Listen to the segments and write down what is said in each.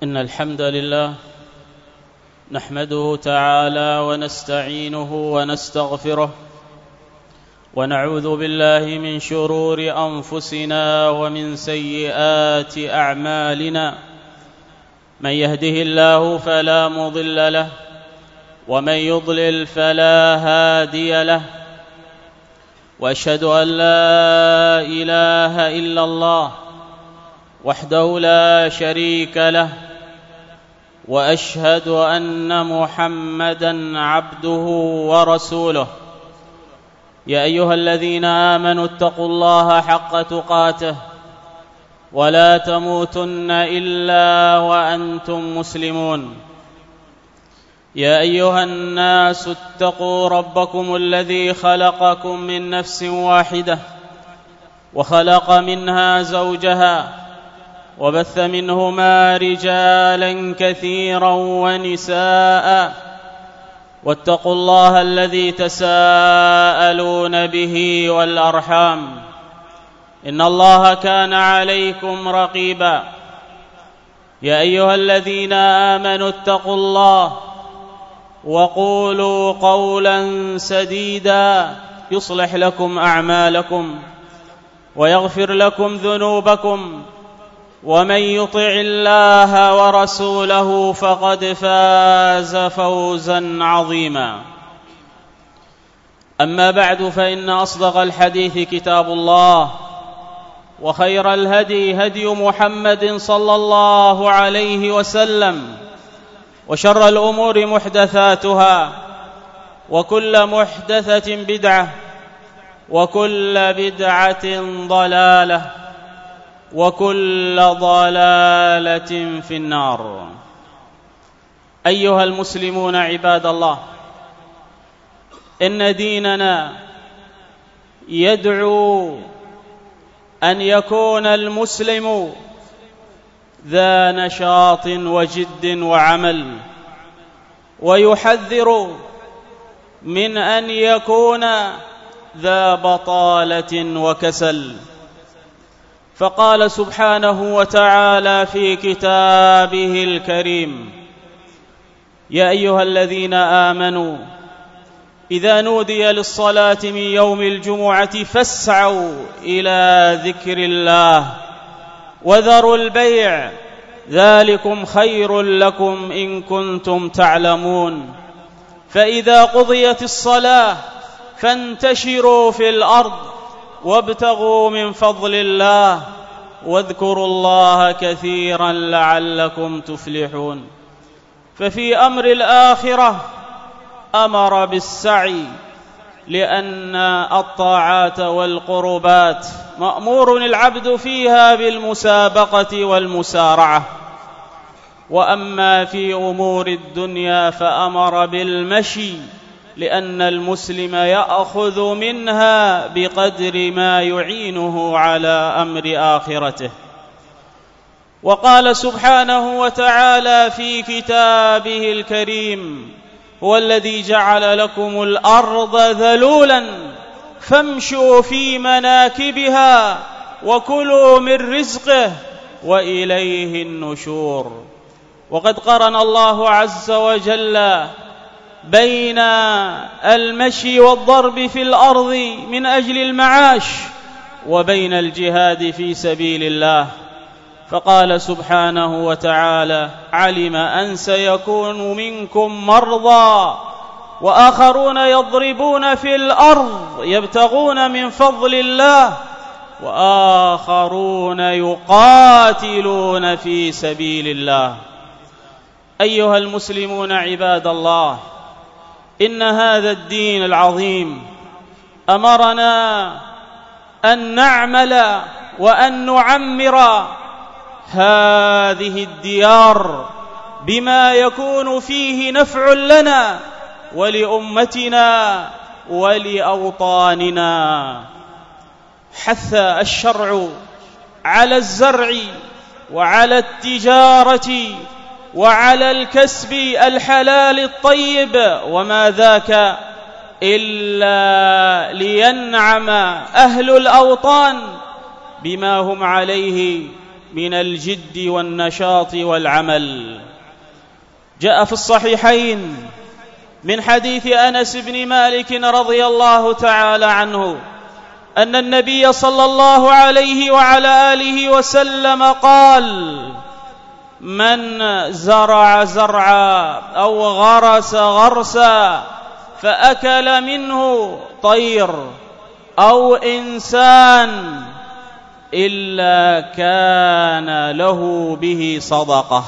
إن الحمد لله نحمده تعالى ونستعينه ونستغفره ونعوذ بالله من شرور أنفسنا ومن سيئات أعمالنا. من يهده الله فلا مضل له ومن يضلل فلا هادي له، وأشهد أن لا إله إلا الله وحده لا شريك له، وأشهد أن محمدًا عبده ورسوله. يا أيها الذين آمنوا اتقوا الله حق تقاته ولا تموتن إلا وأنتم مسلمون. يا أيها الناس اتقوا ربكم الذي خلقكم من نفس واحدة وخلق منها زوجها وبث منهما رجالا كثيرا ونساء، واتقوا الله الذي تساءلون به والأرحام إن الله كان عليكم رقيبا. يا أيها الذين آمنوا اتقوا الله وقولوا قولا سديدا يصلح لكم أعمالكم ويغفر لكم ذنوبكم، ومن يطع الله ورسوله فقد فاز فوزا عظيما. أما بعد، فإن أصدق الحديث كتاب الله، وخير الهدي هدي محمد صلى الله عليه وسلم، وشر الأمور محدثاتها، وكل محدثة بدعة، وكل بدعة ضلالة، وكل ضلالة في النار. أيها المسلمون عباد الله، إن ديننا يدعو أن يكون المسلم ذا نشاط وجد وعمل، ويحذر من أن يكون ذا بطالة وكسل. فقال سبحانه وتعالى في كتابه الكريم: يا أيها الذين آمنوا إذا نودي للصلاة من يوم الجمعة فاسعوا إلى ذكر الله وذروا البيع ذلكم خير لكم إن كنتم تعلمون. فإذا قضيت الصلاة فانتشروا في الأرض وابتغوا من فضل الله واذكروا الله كثيرا لعلكم تفلحون. ففي أمر الآخرة أمر بالسعي، لأن الطاعات والقربات مأمور العبد فيها بالمسابقة والمسارعة. وأما في أمور الدنيا فأمر بالمشي، لأن المسلم يأخذ منها بقدر ما يعينه على أمر آخرته. وقال سبحانه وتعالى في كتابه الكريم: هو الذي جعل لكم الأرض ذلولا فامشوا في مناكبها وكلوا من رزقه وإليه النشور. وقد قرن الله عز وجل بين المشي والضرب في الأرض من أجل المعاش وبين الجهاد في سبيل الله، فقال سبحانه وتعالى: علم أن سيكون منكم مرضى وآخرون يضربون في الأرض يبتغون من فضل الله وآخرون يقاتلون في سبيل الله. أيها المسلمون عباد الله، إن هذا الدين العظيم أمرنا أن نعمل وأن نعمر هذه الديار بما يكون فيه نفع لنا ولأمتنا ولأوطاننا. حث الشرع على الزرع وعلى التجارة وعلى الكسب الحلال الطيب، وما ذاك إلا لينعم أهل الأوطان بما هم عليه من الجد والنشاط والعمل. جاء في الصحيحين من حديث أنس بن مالك رضي الله تعالى عنه أن النبي صلى الله عليه وعلى آله وسلم قال: من زرع زرعا أو غرس غرسا فأكل منه طير أو إنسان إلا كان له به صدقة.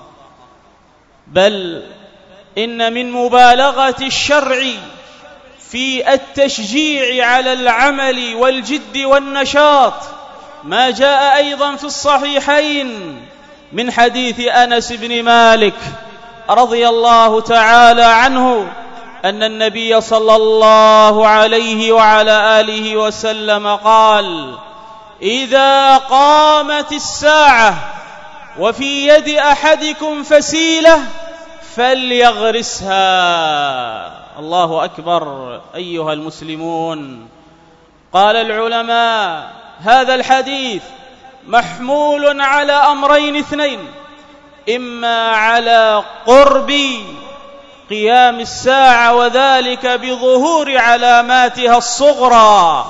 بل إن من مبالغة الشرع في التشجيع على العمل والجد والنشاط ما جاء أيضا في الصحيحين من حديث أنس بن مالك رضي الله تعالى عنه أن النبي صلى الله عليه وعلى آله وسلم قال: إذا قامت الساعة وفي يد أحدكم فسيلة فليغرسها. الله أكبر. أيها المسلمون، قال العلماء: هذا الحديث محمول على أمرين اثنين: إما على قرب قيام الساعة وذلك بظهور علاماتها الصغرى،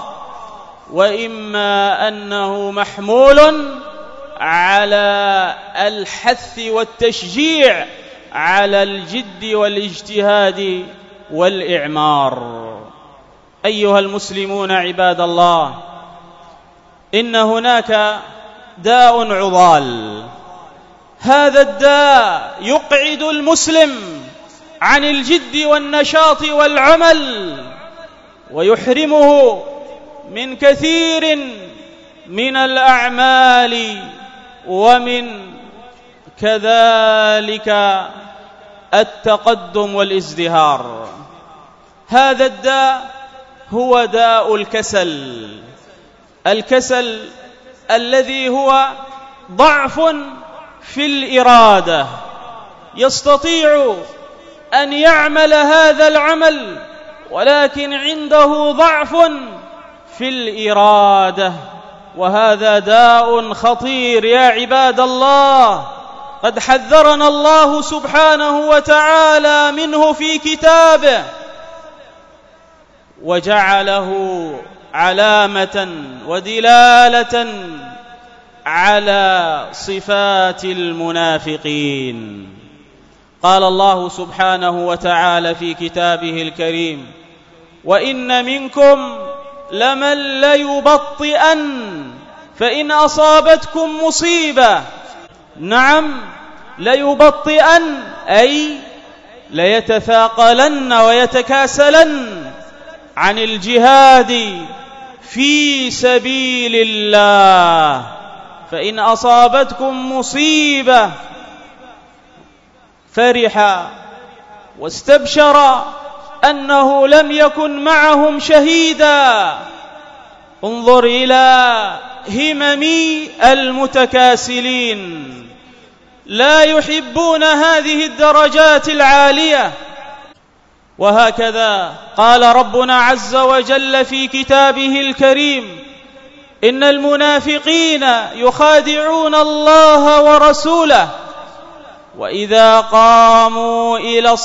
وإما أنه محمول على الحث والتشجيع على الجد والاجتهاد والإعمار. أيها المسلمون عباد الله، إن هناك داء عضال. هذا الداء يقعد المسلم عن الجد والنشاط والعمل ويحرمه من كثير من الأعمال ومن كذلك التقدم والازدهار. هذا الداء هو داء الكسل. الكسل الذي هو ضعف في الإرادة، يستطيع أن يعمل هذا العمل ولكن عنده ضعف في الإرادة، وهذا داء خطير يا عباد الله. قد حذرنا الله سبحانه وتعالى منه في كتابه وجعله علامة ودلالة على صفات المنافقين. قال الله سبحانه وتعالى في كتابه الكريم: وإن منكم لمن ليبطئن فإن أصابتكم مصيبة. نعم، ليبطئن أي ليتثاقلن ويتكاسلن عن الجهاد في سبيل الله. فإن أصابتكم مصيبة فرح واستبشر أنه لم يكن معهم شهيدا. انظر إلى همم المتكاسلين، لا يحبون هذه الدرجات العالية. وهكذا قال ربنا عز وجل في كتابه الكريم: إن المنافقين يخادعون الله ورسوله وإذا قاموا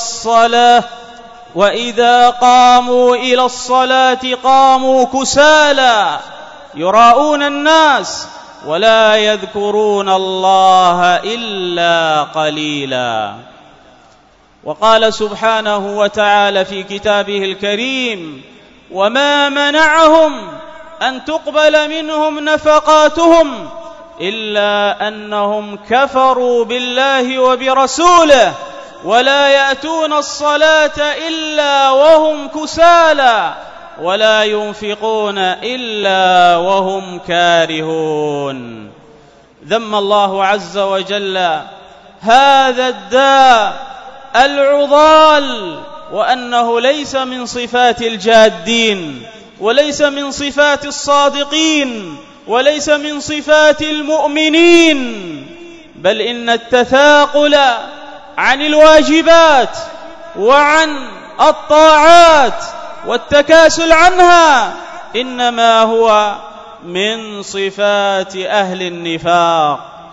إلى الصلاة قاموا كسالى يراءون الناس ولا يذكرون الله إلا قليلا. وقال سبحانه وتعالى في كتابه الكريم: وما منعهم أن تقبل منهم نفقاتهم إلا أنهم كفروا بالله وبرسوله ولا يأتون الصلاة إلا وهم كسالى ولا ينفقون إلا وهم كارهون. ذم الله عز وجل هذا الداء العضال، وأنه ليس من صفات الجادين وليس من صفات الصادقين وليس من صفات المؤمنين، بل إن التثاقل عن الواجبات وعن الطاعات والتكاسل عنها إنما هو من صفات أهل النفاق.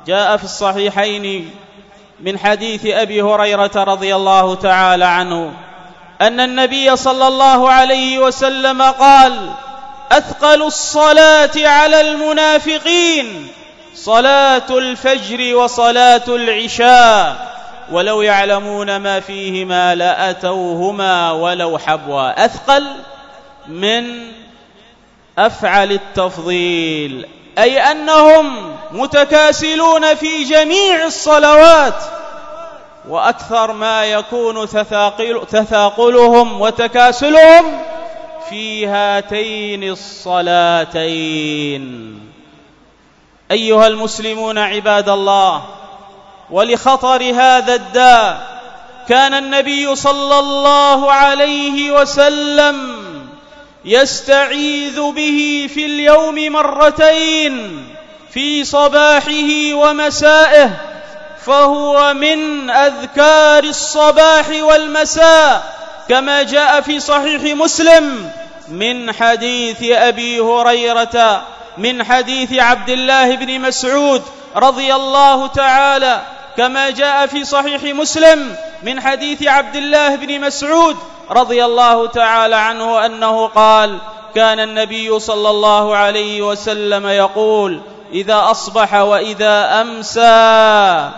جاء في الصحيحين من حديث أبي هريرة رضي الله تعالى عنه أن النبي صلى الله عليه وسلم قال: أثقل الصلاة على المنافقين صلاة الفجر وصلاة العشاء ولو يعلمون ما فيهما لأتوهما ولو حبوا. أثقل من أفعل التفضيل، أي أنهم متكاسلون في جميع الصلوات، وأكثر ما يكون تثاقلهم وتكاسلهم في هاتين الصلاتين. أيها المسلمون عباد الله، ولخطر هذا الداء كان النبي صلى الله عليه وسلم يستعيذ به في اليوم مرتين في صباحه ومسائه، فهو من أذكار الصباح والمساء، كما جاء في صحيح مسلم من حديث أبي هريرة من حديث عبد الله بن مسعود رضي الله تعالى، كما جاء في صحيح مسلم من حديث عبد الله بن مسعود رضي الله تعالى عنه أنه قال: كان النبي صلى الله عليه وسلم يقول: إذا أصبح وإذا أمسى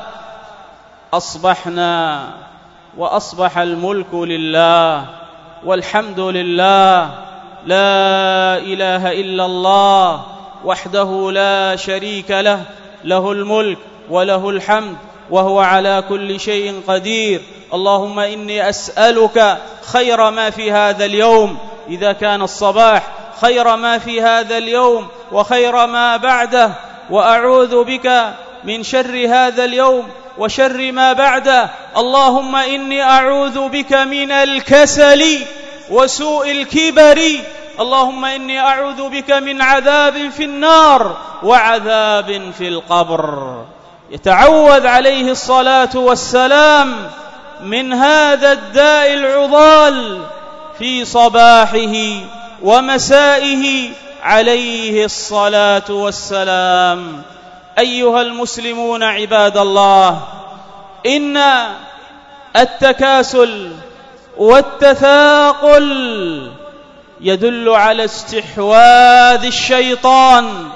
أصبحنا وأصبح الملك لله والحمد لله، لا إله إلا الله وحده لا شريك له، له الملك وله الحمد وهو على كل شيء قدير. اللهم إني أسألك خير ما في هذا اليوم إذا كان الصباح، خير ما في هذا اليوم وخير ما بعده، وأعوذ بك من شر هذا اليوم وشر ما بعده. اللهم إني أعوذ بك من الكسل وسوء الكبر. اللهم إني أعوذ بك من عذاب في النار وعذاب في القبر. يتعوذ عليه الصلاة والسلام من هذا الداء العضال في صباحه ومسائه عليه الصلاة والسلام. أيها المسلمون عباد الله، إن التكاسل والتثاقل يدل على استحواذ الشيطان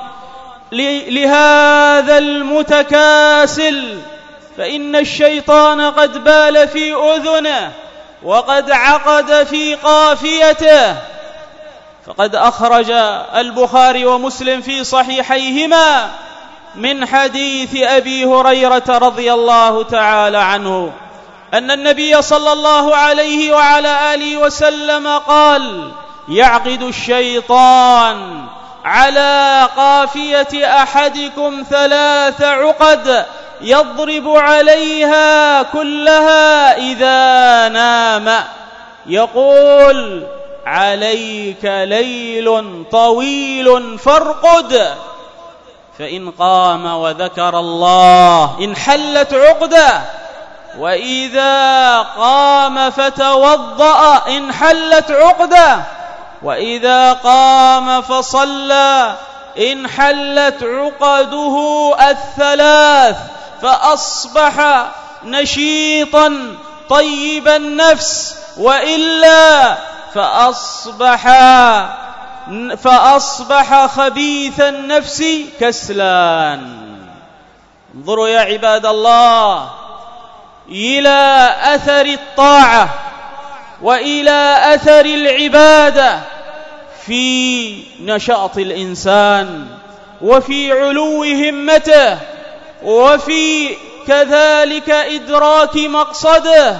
لهذا المتكاسل، فإن الشيطان قد بال في أذنه وقد عقد في قافيته. فقد أخرج البخاري ومسلم في صحيحيهما من حديث أبي هريرة رضي الله تعالى عنه أن النبي صلى الله عليه وعلى آله وسلم قال: يعقد الشيطان على قافية أحدكم 3 عقد يضرب عليها كلها إذا نام، يقول: عليك ليل طويل فارقد، فإن قام وذكر الله انحلت عقده، وإذا قام فتوضأ انحلت عقده، وإذا قام فصلى انحلت عقده 3، فأصبح نشيطا طيب النفس، وإلا فأصبح خبيث النفس كسلان. انظروا يا عباد الله إلى أثر الطاعة وإلى أثر العبادة في نشاط الإنسان وفي علو همته وفي كذلك إدراك مقصده.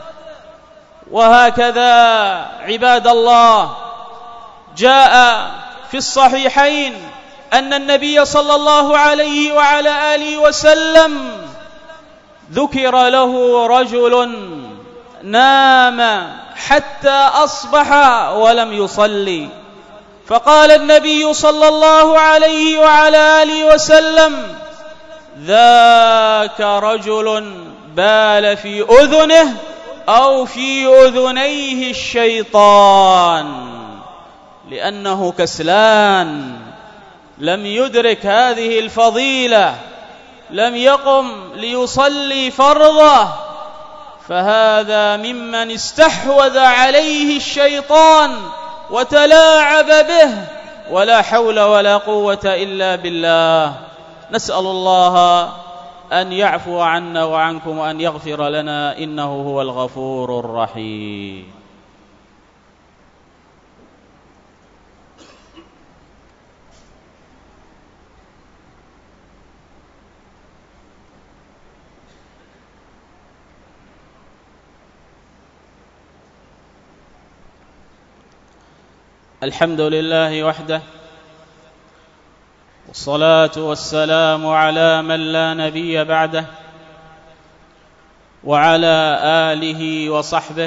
وهكذا عباد الله جاء في الصحيحين أن النبي صلى الله عليه وعلى آله وسلم ذكر له رجل نام حتى أصبح ولم يصلي، فقال النبي صلى الله عليه وعلى آله وسلم: ذاك رجل بال في أذنه أو في أذنيه الشيطان، لأنه كسلان، لم يدرك هذه الفضيلة، لم يقم ليصلي فرضه، فهذا ممن استحوذ عليه الشيطان وتلاعب به، ولا حول ولا قوة إلا بالله. نسأل الله أن يعفو عنا وعنكم وأن يغفر لنا، إنه هو الغفور الرحيم. الحمد لله وحده، والصلاة والسلام على من لا نبي بعده، وعلى آله وصحبه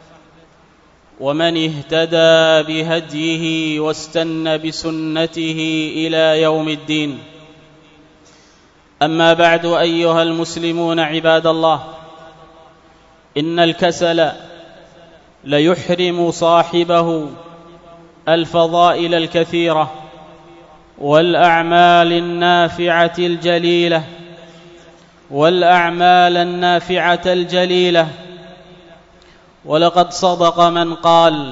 ومن اهتدى بهديه واستنى بسنته إلى يوم الدين. أما بعد، أيها المسلمون عباد الله، إن الكسل ليحرم صاحبه الفضائل الكثيرة والأعمال النافعة الجليلة، ولقد صدق من قال: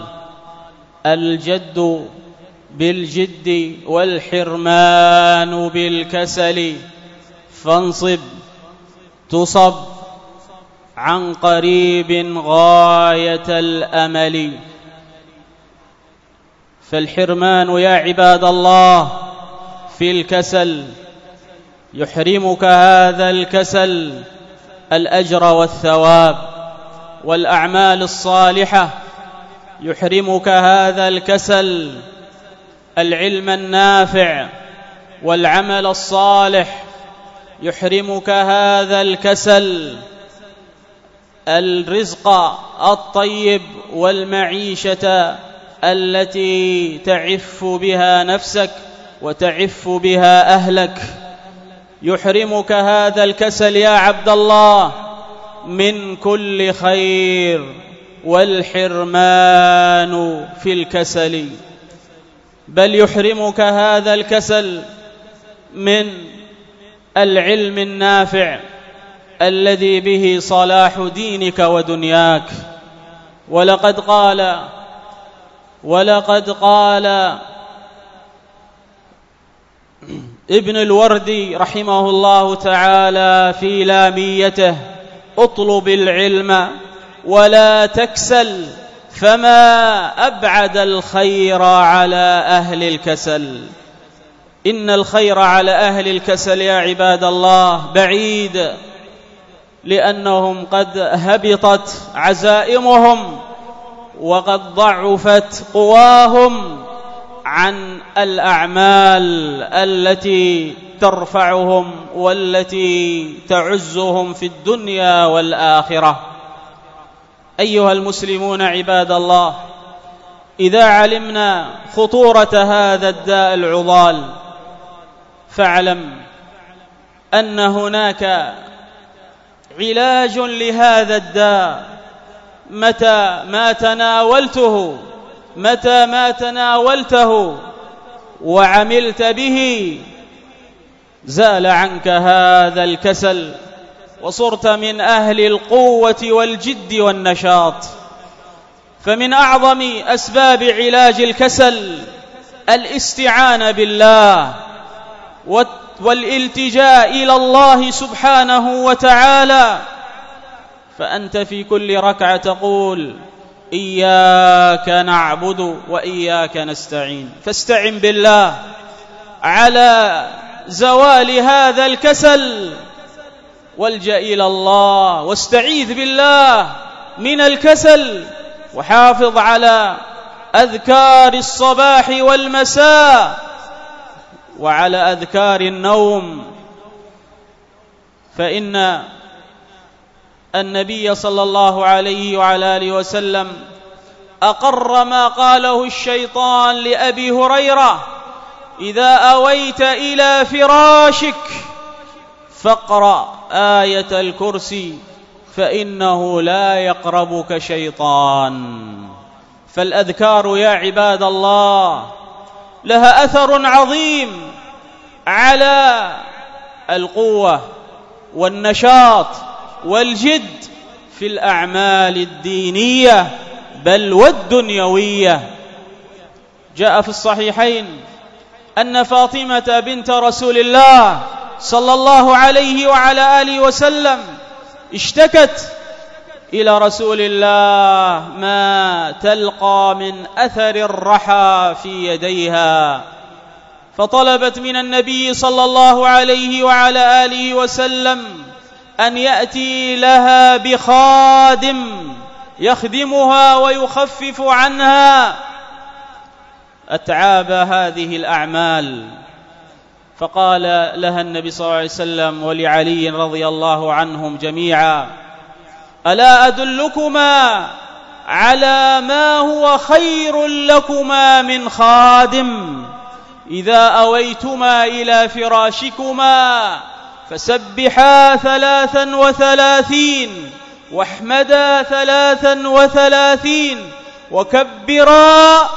الجد بالجد والحرمان بالكسل، فانصب تصب عن قريب غاية الأمل. فالحرمان يا عباد الله في الكسل يحرمك هذا الكسل الأجر والثواب والأعمال الصالحة، يحرمك هذا الكسل العلم النافع والعمل الصالح، يحرمك هذا الكسل الرزق الطيب والمعيشة التي تعف بها نفسك وتعف بها أهلك. يحرمك هذا الكسل يا عبد الله من كل خير، والحرمان في الكسل، بل يحرمك هذا الكسل من العلم النافع الذي به صلاح دينك ودنياك. ولقد قال ابن الوردي رحمه الله تعالى في لاميته: اطلب العلم ولا تكسل، فما أبعد الخير على أهل الكسل. إن الخير على أهل الكسل يا عباد الله بعيد، لأنهم قد هبطت عزائمهم وقد ضعفت قواهم عن الأعمال التي ترفعهم والتي تعزهم في الدنيا والآخرة. أيها المسلمون عباد الله، إذا علمنا خطورة هذا الداء العضال، فاعلم أن هناك علاج لهذا الداء. متى ما تناولته وعملت به زال عنك هذا الكسل، وصرت من أهل القوة والجد والنشاط. فمن أعظم أسباب علاج الكسل الاستعانة بالله والالتجاء إلى الله سبحانه وتعالى. فأنت في كل ركعة تقول: إياك نعبد وإياك نستعين، فاستعن بالله على زوال هذا الكسل، والجأ إلى الله واستعيذ بالله من الكسل، وحافظ على أذكار الصباح والمساء وعلى أذكار النوم. فإن النبي صلى الله عليه وعلى آله وسلم أقر ما قاله الشيطان لأبي هريرة: إذا أويت إلى فراشك فاقرأ آية الكرسي فإنه لا يقربك شيطان. فالأذكار يا عباد الله لها أثر عظيم على القوة والنشاط والجد في الأعمال الدينية بل والدنيوية. جاء في الصحيحين أن فاطمة بنت رسول الله صلى الله عليه وعلى آله وسلم اشتكت إلى رسول الله ما تلقى من أثر الرحى في يديها، فطلبت من النبي صلى الله عليه وعلى آله وسلم أن يأتي لها بخادم يخدمها ويخفف عنها أتعاب هذه الأعمال. فقال لها النبي صلى الله عليه وسلم ولعلي رضي الله عنهم جميعا: ألا أدلكما على ما هو خير لكما من خادم؟ إذا أويتما إلى فراشكما فسبحا 33 واحمدا 33 وكبرا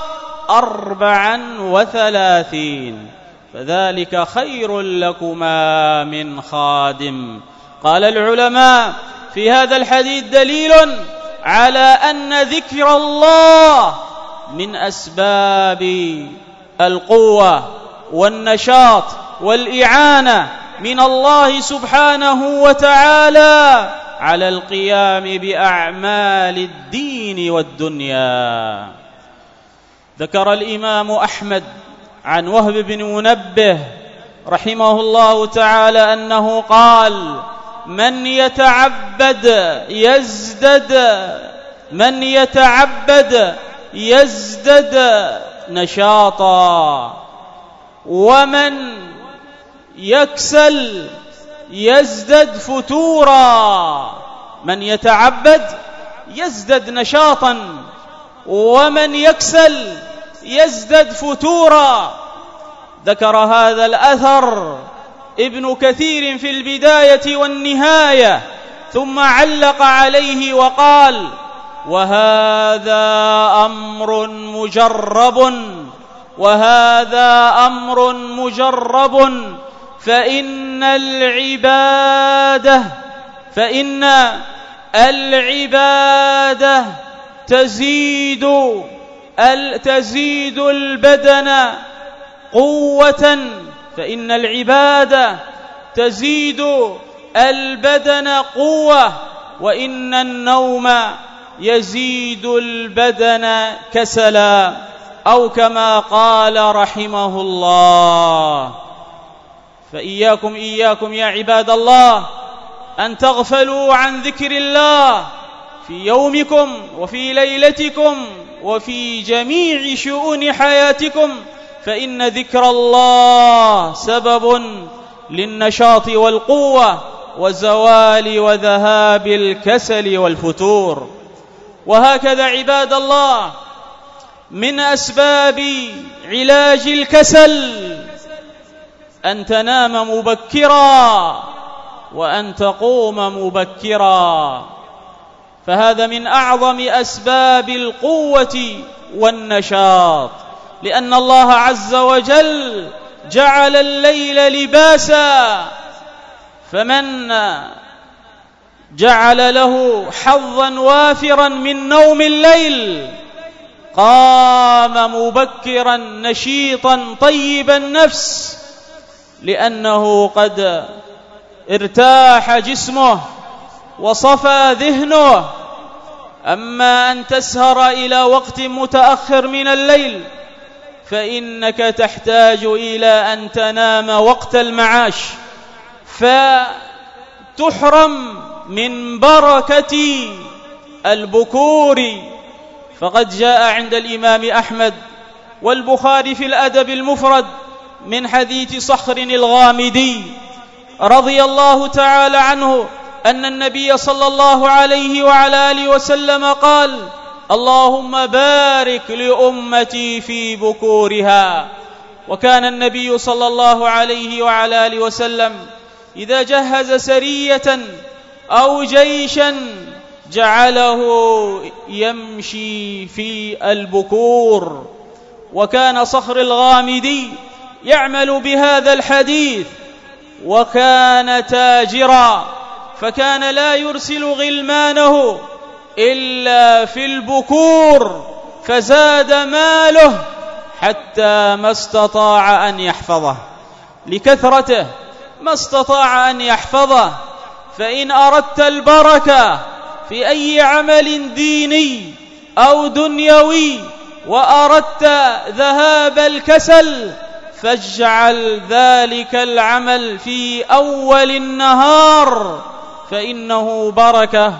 34 فذلك خير لكما من خادم. قال العلماء في هذا الحديث دليل على أن ذكر الله من أسباب القوة والنشاط والإعانة من الله سبحانه وتعالى على القيام بأعمال الدين والدنيا. ذكر الإمام أحمد عن وهب بن منبه رحمه الله تعالى أنه قال: من يتعبد يزدد نشاطا، ومن يكسل يزدد فتورا. من يتعبد يزدد نشاطا، ومن يكسل يزدد فتورا. ذكر هذا الأثر ابن كثير في البداية والنهاية، ثم علق عليه وقال: وهذا أمر مجرب فإن العبادة تزيد البدن قوة، فإن العبادة تزيد البدن قوة، وإن النوم يزيد البدن كسلا، أو كما قال رحمه الله. فإياكم يا عباد الله أن تغفلوا عن ذكر الله في يومكم وفي ليلتكم وفي جميع شؤون حياتكم، فإن ذكر الله سبب للنشاط والقوة وزوال وذهاب الكسل والفتور. وهكذا عباد الله من أسباب علاج الكسل أن تنام مبكرا وأن تقوم مبكرا، فهذا من أعظم أسباب القوة والنشاط، لأن الله عز وجل جعل الليل لباسا، فمن جعل له حظا وافرا من نوم الليل قام مبكرا نشيطا طيب النفس، لأنه قد ارتاح جسمه وصفى ذهنه. أما أن تسهر إلى وقت متأخر من الليل فإنك تحتاج إلى أن تنام وقت المعاش، فتحرم من بركة البكور. فقد جاء عند الإمام أحمد والبخاري في الأدب المفرد من حديث صخر الغامدي رضي الله تعالى عنه أن النبي صلى الله عليه وعلى آله وسلم قال: اللهم بارك لأمتي في بكورها. وكان النبي صلى الله عليه وعلى آله وسلم إذا جهز سرية أو جيشا جعله يمشي في البكور. وكان صخر الغامدي يعمل بهذا الحديث وكان تاجرا، فكان لا يرسل غلمانه إلا في البكور، فزاد ماله حتى ما استطاع أن يحفظه، لكثرته ما استطاع أن يحفظه. فإن أردت البركة في أي عمل ديني أو دنيوي وأردت ذهاب الكسل، فاجعل ذلك العمل في أول النهار، فإنه بركة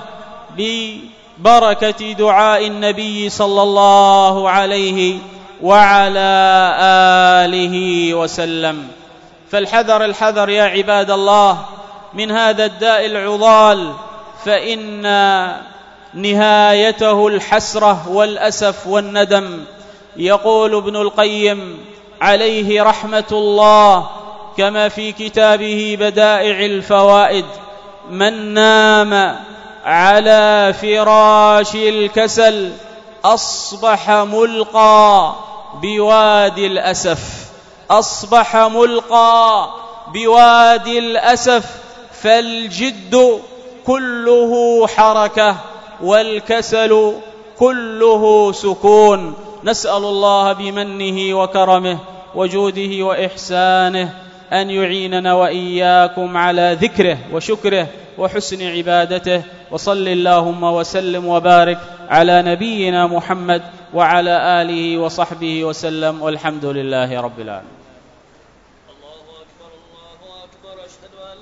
ببركة دعاء النبي صلى الله عليه وعلى آله وسلم. فالحذر الحذر يا عباد الله من هذا الداء العضال، فإن نهايته الحسرة والأسف والندم. يقول ابن القيم عليه رحمة الله كما في كتابه بدائع الفوائد: من نام على فراش الكسل أصبح ملقى بوادي الأسف، أصبح ملقى بوادي الأسف. فالجد كله حركة والكسل كله سكون. نسأل الله بمنه وكرمه وجوده وإحسانه أن يعيننا وإياكم على ذكره وشكره وحسن عبادته. وصل اللهم وسلم وبارك على نبينا محمد وعلى آله وصحبه وسلم، والحمد لله رب العالمين.